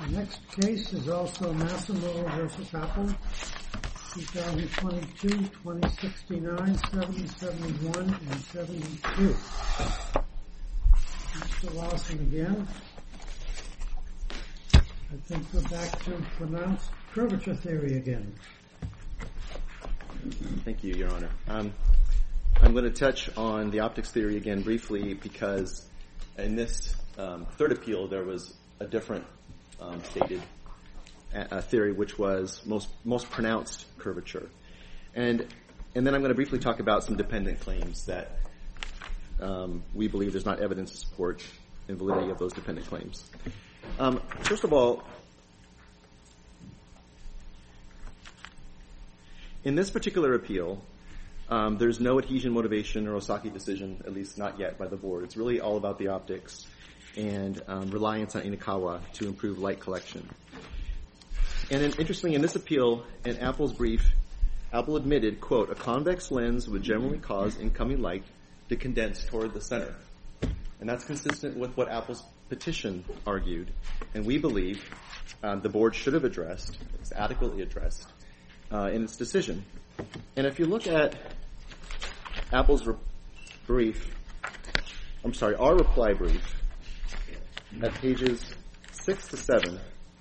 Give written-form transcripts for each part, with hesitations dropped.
The next case is also Massimo v. Apple, 2022, 2069, 7071, and 72. Mr. Lawson again. I think we're back to pronounced curvature theory again. Thank you, Your Honor. I'm going to touch on the optics theory again briefly because in this third appeal there was a different stated theory, which was most pronounced curvature. And then I'm going to briefly talk about some dependent claims that we believe there's not evidence to support the validity of those dependent claims. First of all, in this particular appeal, there's no adhesion motivation or Osaki decision, at least not yet, by the board. It's really all about the optics and reliance on Inikawa to improve light collection. And then, interestingly, in this appeal, in Apple's brief, Apple admitted, quote, a convex lens would generally cause incoming light to condense toward the center. And that's consistent with what Apple's petition argued. And we believe the board should have addressed, it's adequately addressed, in its decision. And if you look at Apple's our reply brief, at pages 6 to 7,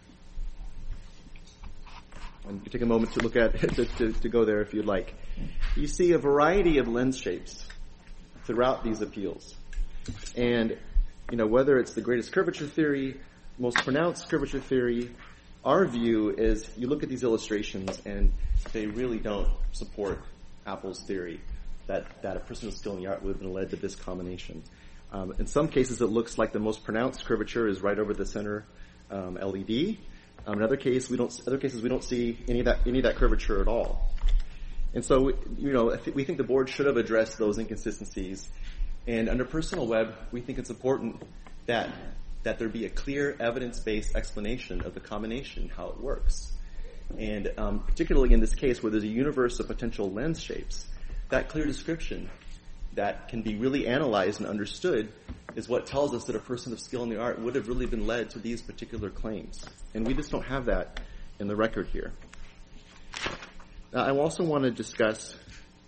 and you can take a moment to look at to go there if you'd like. You see a variety of lens shapes throughout these appeals. And, whether it's the greatest curvature theory, most pronounced curvature theory, our view is you look at these illustrations and they really don't support Apple's theory that a person with skill in the art would have been led to this combination. In some cases, it looks like the most pronounced curvature is right over the center LED. In other cases, we don't see any of that curvature at all. And so, we think the board should have addressed those inconsistencies. And under personal web, we think it's important that there be a clear evidence-based explanation of the combination, how it works. And particularly in this case where there's a universe of potential lens shapes, that clear description that can be really analyzed and understood is what tells us that a person of skill in the art would have really been led to these particular claims. And we just don't have that in the record here. Now, I also want to discuss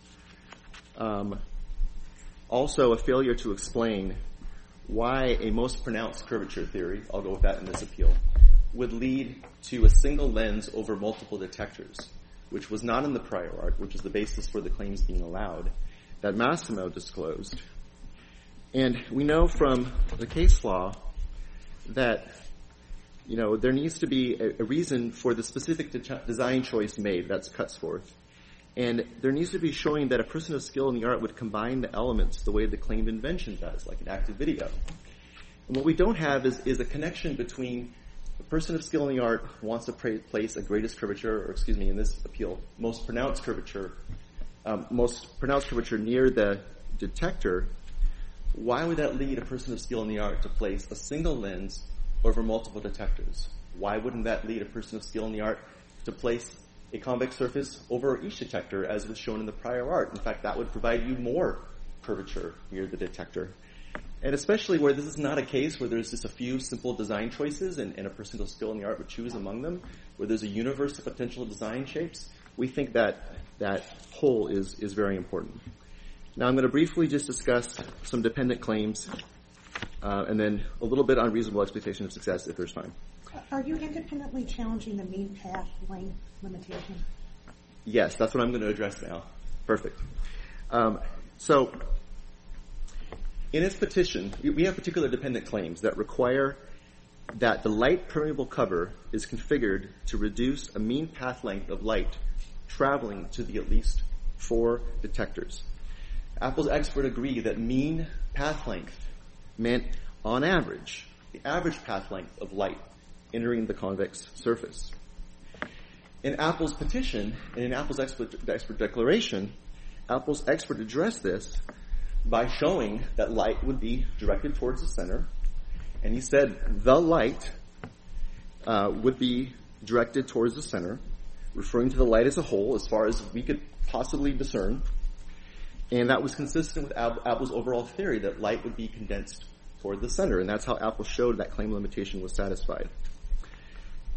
also a failure to explain why a most pronounced curvature theory, I'll go with that in this appeal, would lead to a single lens over multiple detectors, which was not in the prior art, which is the basis for the claims being allowed, that Massimo disclosed. And we know from the case law that, there needs to be a reason for the specific design choice made, that's cuts forth. And there needs to be showing that a person of skill in the art would combine the elements the way the claimed invention does, like an active video. And what we don't have is a connection between a person of skill in the art who wants to place a greatest curvature, or in this appeal, most pronounced curvature near the detector. Why would that lead a person of skill in the art to place a single lens over multiple detectors? Why wouldn't that lead a person of skill in the art to place a convex surface over each detector, as was shown in the prior art? In fact, that would provide you more curvature near the detector. And especially where this is not a case where there's just a few simple design choices and a person of skill in the art would choose among them, where there's a universe of potential design shapes, we think that whole is very important. Now I'm going to briefly just discuss some dependent claims and then a little bit on reasonable expectation of success if there's time. Are you independently challenging the mean path length limitation? Yes, that's what I'm going to address now. Perfect. So, in its petition, we have particular dependent claims that require that the light permeable cover is configured to reduce a mean path length of light traveling to the at least 4 detectors. Apple's expert agreed that mean path length meant, on average, the average path length of light entering the convex surface. In Apple's petition, and in Apple's expert declaration, Apple's expert addressed this by showing that light would be directed towards the center, and he said the light would be directed towards the center, referring to the light as a whole as far as we could possibly discern, and that was consistent with Apple's overall theory that light would be condensed toward the center, and that's how Apple showed that claim limitation was satisfied.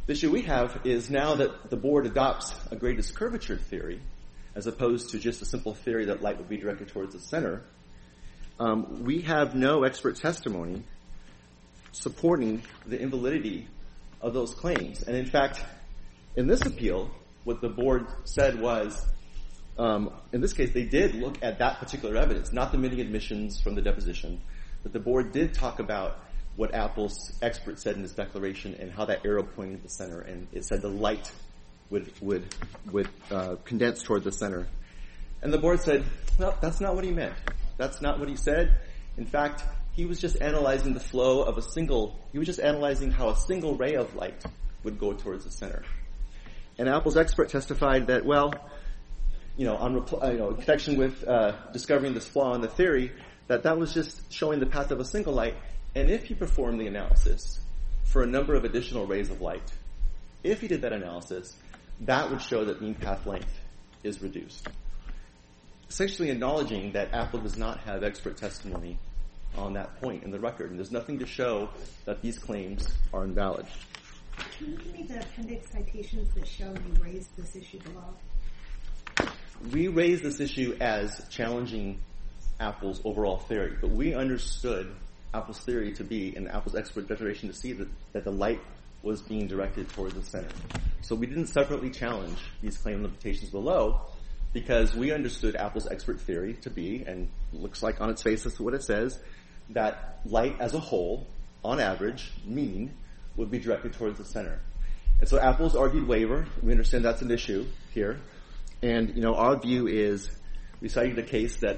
The issue we have is now that the board adopts a greatest curvature theory, as opposed to just a simple theory that light would be directed towards the center, we have no expert testimony supporting the invalidity of those claims. And in fact, in this appeal, what the board said was, in this case, they did look at that particular evidence, not the many admissions from the deposition, but the board did talk about what Apple's expert said in his declaration and how that arrow pointed to the center, and it said the light would condense toward the center. And the board said, well, that's not what he meant. That's not what he said. In fact, he was just analyzing the flow of he was just analyzing how a single ray of light would go towards the center. And Apple's expert testified that, well, in connection with discovering this flaw in the theory, that was just showing the path of a single light. And if he performed the analysis for a number of additional rays of light, if he did that analysis, that would show that mean path length is reduced. Essentially acknowledging that Apple does not have expert testimony on that point in the record, and there's nothing to show that these claims are invalid. Can you give me the appendix citations that show you raised this issue below? We raised this issue as challenging Apple's overall theory, but we understood Apple's theory to be, and Apple's expert declaration to see that the light was being directed towards the center. So we didn't separately challenge these claim limitations below because we understood Apple's expert theory to be, and looks like on its face that's what it says, that light as a whole, on average, mean, would be directed towards the center. And so Apple's argued waiver. We understand that's an issue here. And, our view is, we cited a case that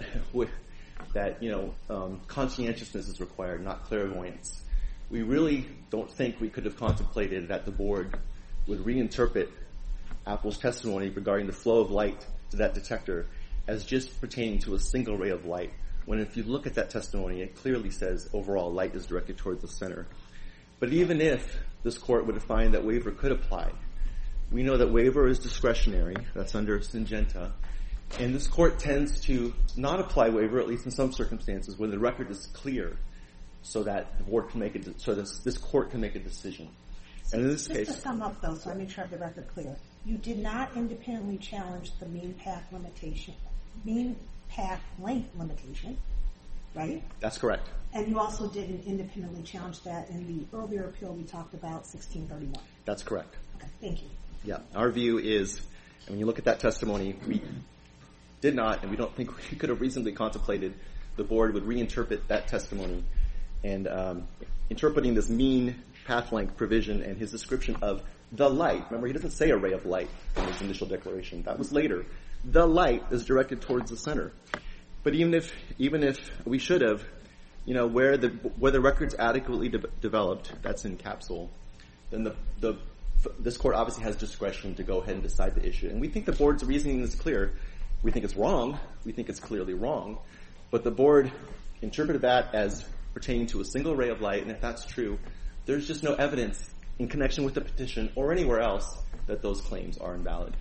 conscientiousness is required, not clairvoyance. We really don't think we could have contemplated that the board would reinterpret Apple's testimony regarding the flow of light to that detector as just pertaining to a single ray of light, when if you look at that testimony, it clearly says overall light is directed towards the center. But even if this court would find that waiver could apply, we know that waiver is discretionary. That's under Syngenta. And this court tends to not apply waiver, at least in some circumstances, when the record is clear, so that the board can make this court can make a decision. And in this case, just to sum up, though, so I make sure I have the record clear, you did not independently challenge the mean path length limitation, right? That's correct. And you also didn't independently challenge that in the earlier appeal we talked about, 1631. That's correct. Okay, thank you. Yeah, our view is, and when you look at that testimony, we did not, and we don't think we could have reasonably contemplated the board would reinterpret that testimony. And interpreting this mean path length provision and his description of the light. Remember, he doesn't say a ray of light in his initial declaration. That was later. The light is directed towards the center. But even if we should have, where the record's adequately developed, that's in capsule, then this court obviously has discretion to go ahead and decide the issue. And we think the board's reasoning is clear. We think it's wrong. We think it's clearly wrong. But the board interpreted that as pertaining to a single ray of light, and if that's true, there's just no evidence in connection with the petition or anywhere else that those claims are invalid.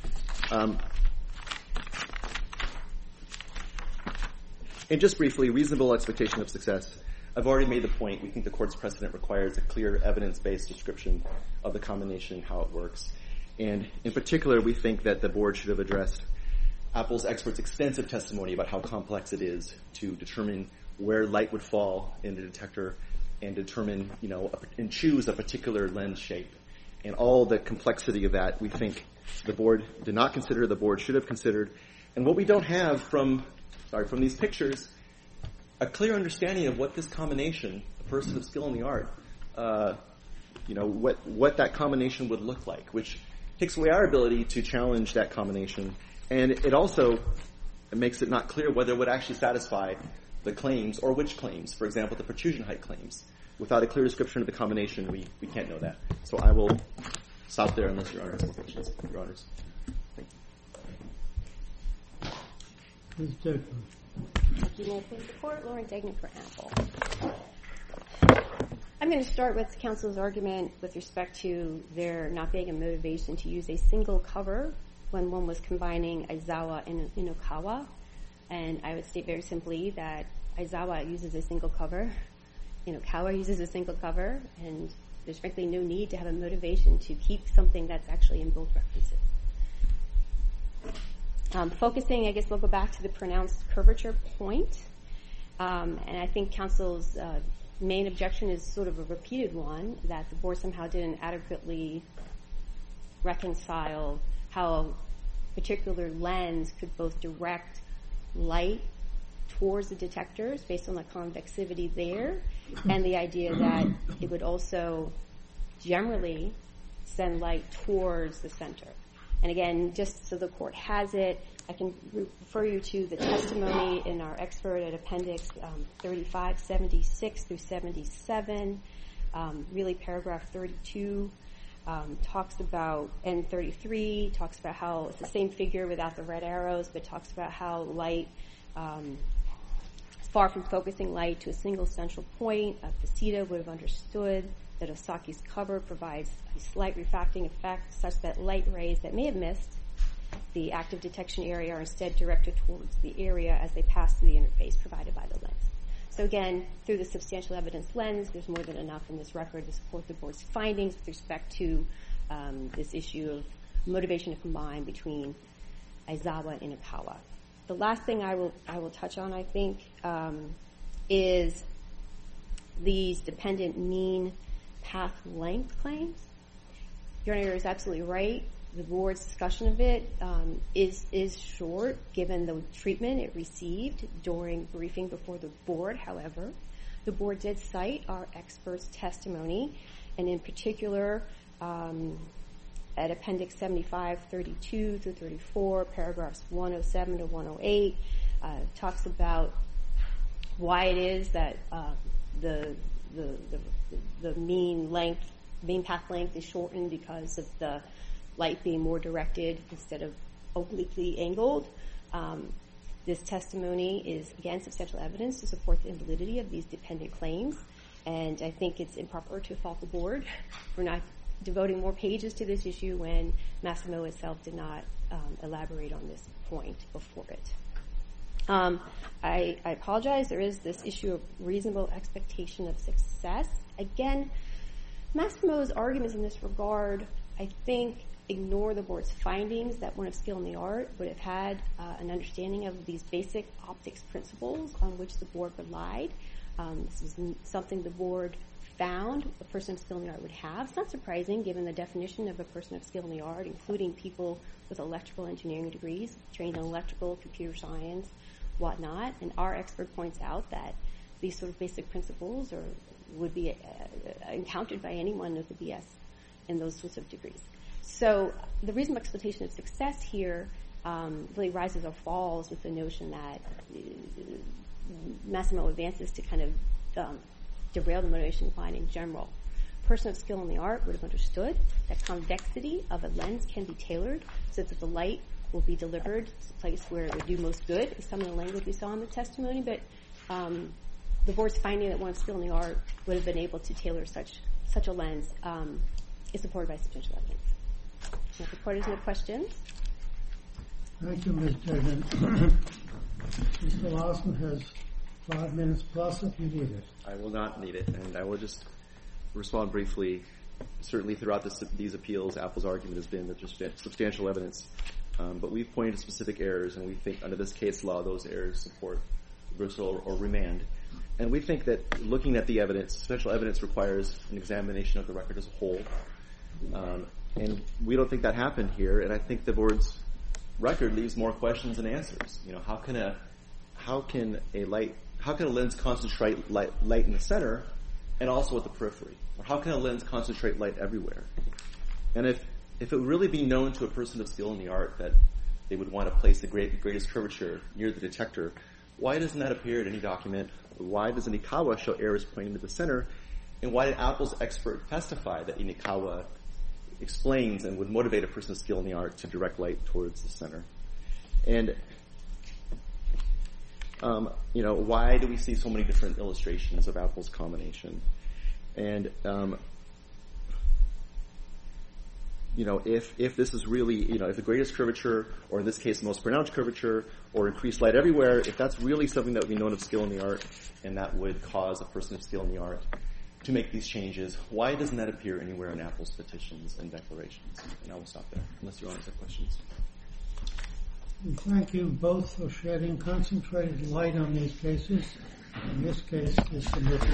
And just briefly, reasonable expectation of success. I've already made the point. We think the court's precedent requires a clear evidence-based description of the combination, how it works. And in particular, we think that the board should have addressed Apple's experts' extensive testimony about how complex it is to determine where light would fall in the detector and determine, and choose a particular lens shape. And all the complexity of that, we think the board did not consider, the board should have considered. And what we don't have from these pictures, a clear understanding of what this combination, a person of skill in the art, what that combination would look like, which takes away our ability to challenge that combination. And it also makes it not clear whether it would actually satisfy the claims or which claims. For example, the protrusion height claims. Without a clear description of the combination, we can't know that. So I will stop there unless Your Honor has more questions. Your Honors. Thank you. Ms. Degner. Thank you, Mayor. Please support Lauren Degner for Apple. I'm going to start with counsel's argument with respect to there not being a motivation to use a single cover when one was combining Aizawa and Inokawa. And I would state very simply that Aizawa uses a single cover, Inokawa uses a single cover, and There's frankly no need to have a motivation to keep something that's actually in both references. Focusing, I guess we'll go back to the pronounced curvature point. And I think counsel's main objection is sort of a repeated one, that the board somehow didn't adequately reconcile how a particular lens could both direct light towards the detectors based on the convexivity there, and the idea that it would also generally send light towards the center. And again, just so the court has it, I can refer you to the testimony in our expert at Appendix 35, 76 through 77. Really, paragraph 32 talks about, and 33 talks about how it's the same figure without the red arrows, but talks about how light, far from focusing light to a single central point, Facida would have understood that Osaki's cover provides a slight refracting effect such that light rays that may have missed the active detection area are instead directed towards the area as they pass through the interface provided by the lens. So again, through the substantial evidence lens, there's more than enough in this record to support the board's findings with respect to this issue of motivation to combine between Aizawa and Inokawa. The last thing I will touch on, I think, is these dependent mean path length claims. Your Honor is absolutely right. The board's discussion of it is short, given the treatment it received during briefing before the board. However, the board did cite our expert's testimony, and in particular, at Appendix 75, 32 through 34, paragraphs 107 to 108, talks about why it is that the mean path length is shortened because of the light being more directed instead of obliquely angled. This testimony is, again, substantial evidence to support the invalidity of these dependent claims, and I think it's improper to fault the board for not devoting more pages to this issue when Massimo itself did not elaborate on this point before it. I apologize. There is this issue of reasonable expectation of success. Again, Massimo's arguments in this regard, I think, ignore the board's findings that one of skill in the art would have had an understanding of these basic optics principles on which the board relied. This is something the board found a person of skill in the art would have. It's not surprising given the definition of a person of skill in the art, including people with electrical engineering degrees, trained in electrical, computer science, whatnot. And our expert points out that these sort of basic principles would be encountered by anyone with a BS in those sorts of degrees. So the reasonable expectation of success here really rises or falls with the notion that Massimo advances to kind of derail the motivation line in general. A person of skill in the art would have understood that convexity of a lens can be tailored so that the light will be delivered to the place where it would do most good, is some of the language we saw in the testimony, but the board's finding that one of skill in the art would have been able to tailor such a lens is supported by substantial evidence. If the court has no questions. Thank you, Ms. Turner. Mr. Lawson has 5 minutes plus if you need it. I will not need it, and I will just respond briefly. Certainly throughout these appeals, Apple's argument has been that there's substantial evidence, but we've pointed to specific errors, and we think under this case law, those errors support reversal or remand. And we think that looking at the evidence, substantial evidence requires an examination of the record as a whole. And we don't think that happened here, and I think the board's record leaves more questions than answers. You know, how can a lens concentrate light in the center and also at the periphery? Or how can a lens concentrate light everywhere? And if it would really be known to a person of skill in the art that they would want to place the greatest curvature near the detector, why doesn't that appear in any document? Why does Inokawa show arrows pointing to the center? And why did Apple's expert testify that Inokawa explains and would motivate a person of skill in the art to direct light towards the center? And, why do we see so many different illustrations of Apple's combination? And, if this is really, if the greatest curvature, or in this case, the most pronounced curvature, or increased light everywhere, if that's really something that would be known of skill in the art, and that would cause a person of skill in the art to make these changes. Why doesn't that appear anywhere in Apple's petitions and declarations? And I will stop there, unless you all have questions. And thank you both for shedding concentrated light on these cases. In this case is submitted.